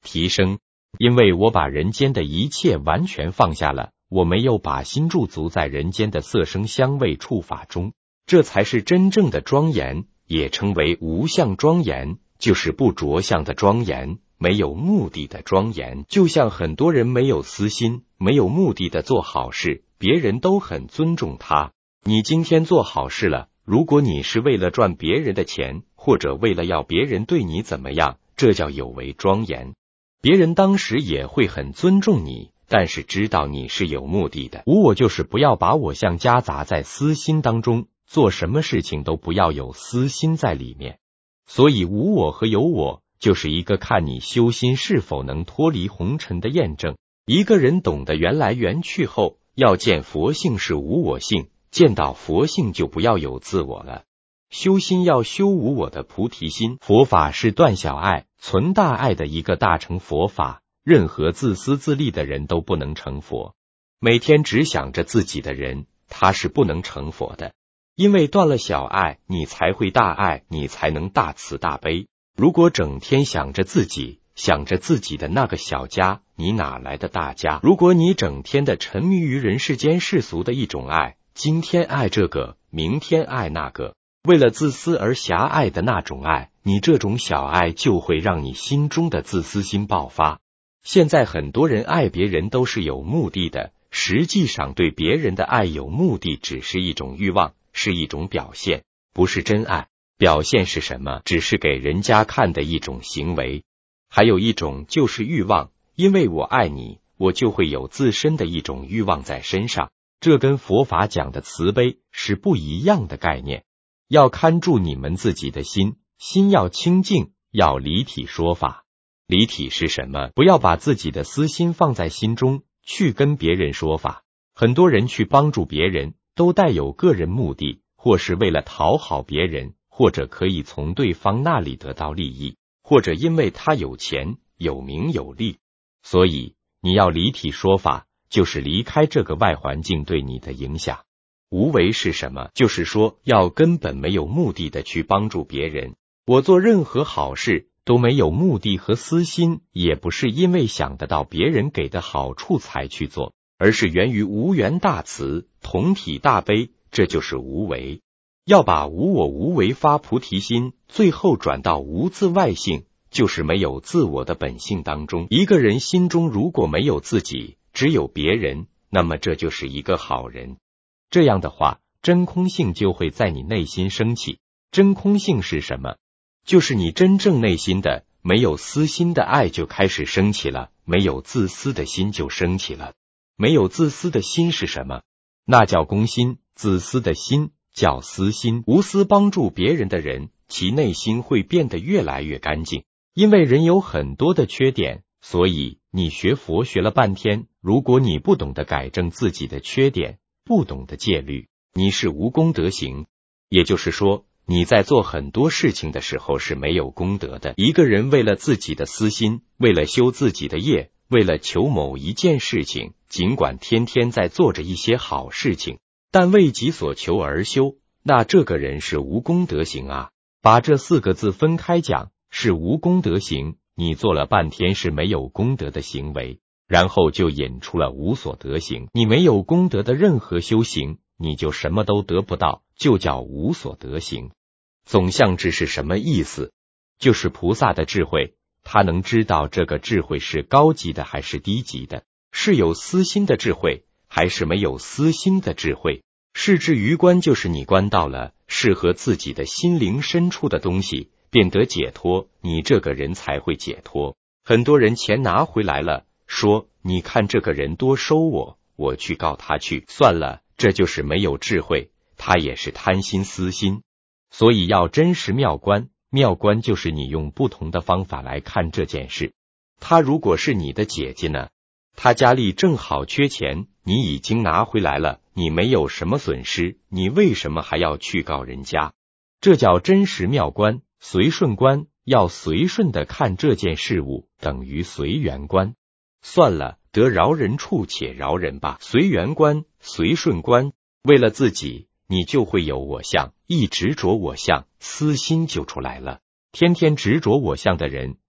提升。因为我把人间的一切完全放下了，我没有把心驻足在人间的色声香味触法中，这才是真正的庄严，也称为无相庄严，就是不着相的庄严，没有目的的庄严。就像很多人没有私心，没有目的的做好事，别人都很尊重他。你今天做好事了，如果你是为了赚别人的钱，或者为了要别人对你怎么样，这叫有违庄严。别人当时也会很尊重你，但是知道你是有目的的。无我就是不要把我相夹杂在私心当中，做什么事情都不要有私心在里面。所以无我和有我就是一个看你修心是否能脱离红尘的验证。一个人懂得缘来缘去后，要见佛性是无我性，见到佛性就不要有自我了。修心要修无我的菩提心，佛法是断小爱存大爱的一个大乘佛法，任何自私自利的人都不能成佛。每天只想着自己的人，他是不能成佛的。因为断了小爱，你才会大爱，你才能大慈大悲。如果整天想着自己，想着自己的那个小家，你哪来的大家？如果你整天的沉迷于人世间世俗的一种爱，今天爱这个，明天爱那个，为了自私而狭隘的那种爱，你这种小爱就会让你心中的自私心爆发。现在很多人爱别人都是有目的的，实际上对别人的爱有目的只是一种欲望，是一种表现，不是真爱。表现是什么？只是给人家看的一种行为。还有一种就是欲望，因为我爱你，我就会有自身的一种欲望在身上，这跟佛法讲的慈悲是不一样的概念。要看住你们自己的心，心要清净，要离体说法。离体是什么？不要把自己的私心放在心中，去跟别人说法。很多人去帮助别人，都带有个人目的，或是为了讨好别人，或者可以从对方那里得到利益，或者因为他有钱、有名有利。所以你要离体说法，就是离开这个外环境对你的影响。无为是什么？就是说要根本没有目的的去帮助别人。我做任何好事都没有目的和私心，也不是因为想得到别人给的好处才去做，而是源于无缘大慈、同体大悲，这就是无为。要把无我无为发菩提心，最后转到无自外性，就是没有自我的本性当中。一个人心中如果没有自己，只有别人，那么这就是一个好人。这样的话，真空性就会在你内心升起。真空性是什么？就是你真正内心的没有私心的爱就开始升起了，没有自私的心就升起了。没有自私的心是什么？那叫公心，自私的心叫私心。无私帮助别人的人，其内心会变得越来越干净。因为人有很多的缺点，所以你学佛学了半天，如果你不懂得改正自己的缺点，不懂得戒律，你是无功德行。也就是说，你在做很多事情的时候是没有功德的。一个人为了自己的私心，为了修自己的业，为了求某一件事情，尽管天天在做着一些好事情，但为己所求而修，那这个人是无功德行啊。把这4个字分开讲，是无功德行，你做了半天是没有功德的行为，然后就引出了无所得行。你没有功德的任何修行，你就什么都得不到，就叫无所得行。总相智是什么意思？就是菩萨的智慧，他能知道这个智慧是高级的还是低级的，是有私心的智慧还是没有私心的智慧。是至于观，就是你观到了适合自己的心灵深处的东西，变得解脱，你这个人才会解脱。很多人钱拿回来了，说你看这个人多收我去告他去，算了，这就是没有智慧，他也是贪心私心。所以要真实妙观，妙观就是你用不同的方法来看这件事。她如果是你的姐姐呢，她家里正好缺钱，你已经拿回来了，你没有什么损失，你为什么还要去告人家？这叫真实妙观。随顺观，要随顺的看这件事物，等于随缘观。算了，得饶人处且饶人吧。随缘观、随顺观，为了自己，你就会有我相，一执着我相，私心就出来了。天天执着我相的人，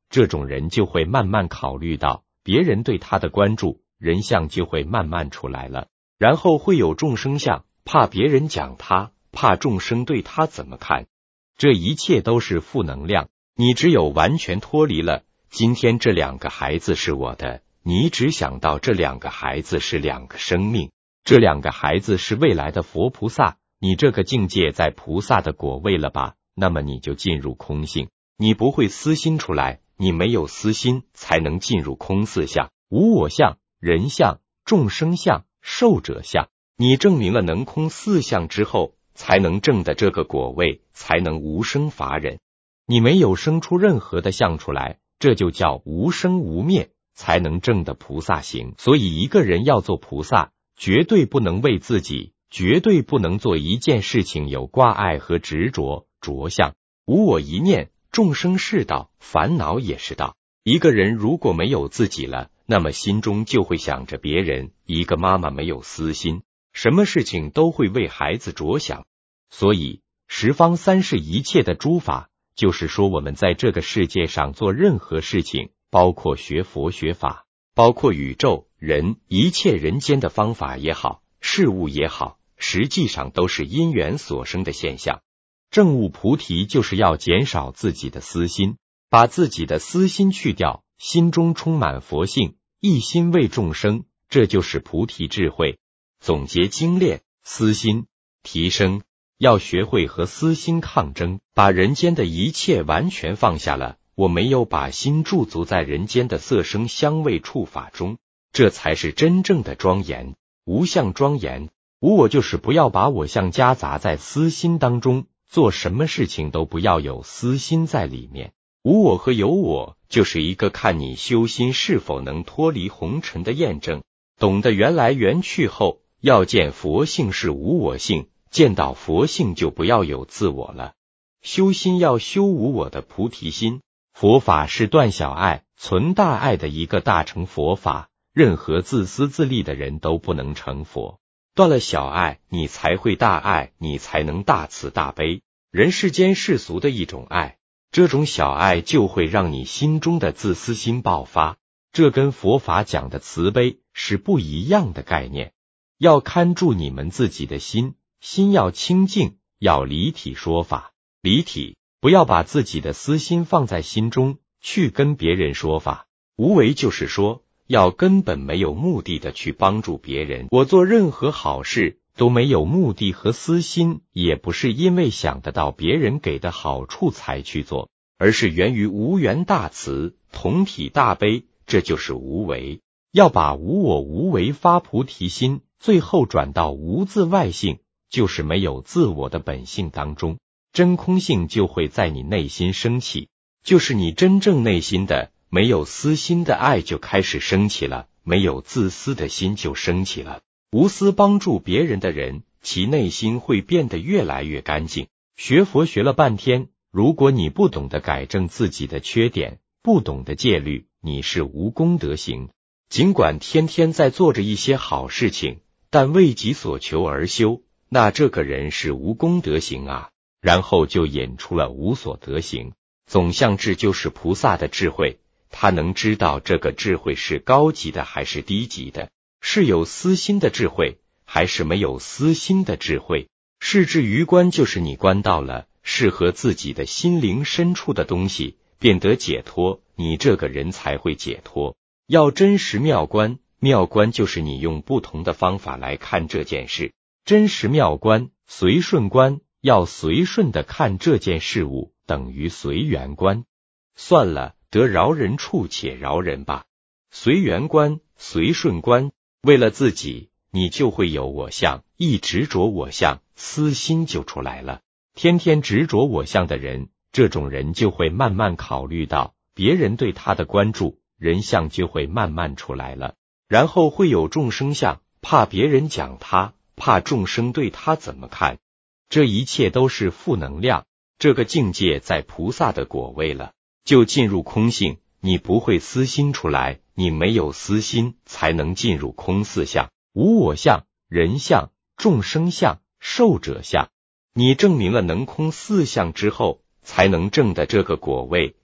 这种人就会慢慢考虑到别人对他的关注，人相就会慢慢出来了。然后会有众生相，怕别人讲他，怕众生对他怎么看。这一切都是负能量。你只有完全脱离了今天这2个孩子是我的，你只想到这2个孩子是2个生命，这2个孩子是未来的佛菩萨，你这个境界在菩萨的果位了吧？那么你就进入空性，你不会私心出来，你没有私心才能进入空四相，无我相、人相、众生相、寿者相。你证明了能空4相之后，才能证的这个果位，才能无生法忍。你没有生出任何的相出来，这就叫无生无灭，才能证的菩萨行。所以一个人要做菩萨，绝对不能为自己，绝对不能做一件事情有挂碍和执着、着相。无我一念，众生是道，烦恼也是道。一个人如果没有自己了，那么心中就会想着别人。一个妈妈没有私心，什么事情都会为孩子着想。所以十方三世一切的诸法，就是说我们在这个世界上做任何事情，包括学佛学法，包括宇宙人一切人间的方法也好，事物也好，实际上都是因缘所生的现象。证悟菩提就是要减少自己的私心，把自己的私心去掉，心中充满佛性，一心为众生，这就是菩提智慧。总结精炼，私心提升，要学会和私心抗争，把人间的一切完全放下了。我没有把心驻足在人间的色声香味触法中，这才是真正的庄严。无相庄严，无我就是不要把我相夹杂在私心当中，做什么事情都不要有私心在里面。无我和有我，就是一个看你修心是否能脱离红尘的验证。懂得缘来缘去后，要见佛性是无我性，见到佛性就不要有自我了。修心要修无我的菩提心。佛法是断小爱、存大爱的一个大乘佛法，任何自私自利的人都不能成佛。断了小爱，你才会大爱，你才能大慈大悲。人世间世俗的一种爱，这种小爱就会让你心中的自私心爆发，这跟佛法讲的慈悲是不一样的概念。要看住你们自己的心，心要清净，要离体说法。离体，不要把自己的私心放在心中去跟别人说法。无为就是说，要根本没有目的的去帮助别人。我做任何好事都没有目的和私心，也不是因为想得到别人给的好处才去做，而是源于无缘大慈，同体大悲，这就是无为。要把无我无为发菩提心，最后转到无自外性，就是没有自我的本性当中，真空性就会在你内心升起，就是你真正内心的没有私心的爱就开始升起了，没有自私的心就升起了。无私帮助别人的人，其内心会变得越来越干净。学佛学了半天，如果你不懂得改正自己的缺点，不懂得戒律，你是无功德行。尽管天天在做着一些好事情，但为己所求而修，那这个人是无功德行啊。然后就引出了无所得行。总相智就是菩萨的智慧，他能知道这个智慧是高级的还是低级的，是有私心的智慧还是没有私心的智慧。视至于观，就是你观到了适合自己的心灵深处的东西，便得解脱，你这个人才会解脱。要真实妙观，妙观就是你用不同的方法来看这件事。真实妙观，随顺观，要随顺的看这件事物，等于随缘观。算了，得饶人处且饶人吧。随缘观、随顺观，为了自己，你就会有我相，一执着我相，私心就出来了。天天执着我相的人，这种人就会慢慢考虑到别人对他的关注，人相就会慢慢出来了。然后会有众生相，怕别人讲他，怕众生对他怎么看。这一切都是负能量，这个境界在菩萨的果位了，就进入空性，你不会私心出来，你没有私心才能进入空四相，无我相、人相、众生相、寿者相。你证明了能空四相之后，才能证的这个果位，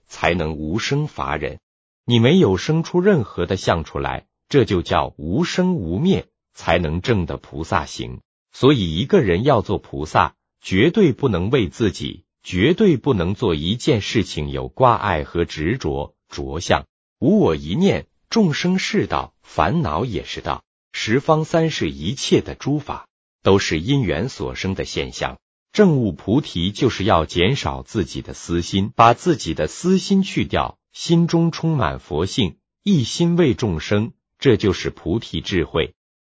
才能无生法忍。你没有生出任何的相出来，这就叫无生无灭，才能证得菩萨行。所以一个人要做菩萨，绝对不能为自己，绝对不能做一件事情有挂碍和执着、着相。无我一念，众生是道，烦恼也是道，十方三世一切的诸法，都是因缘所生的现象。证悟菩提就是要减少自己的私心，把自己的私心去掉，心中充满佛性，一心为众生，这就是菩提智慧。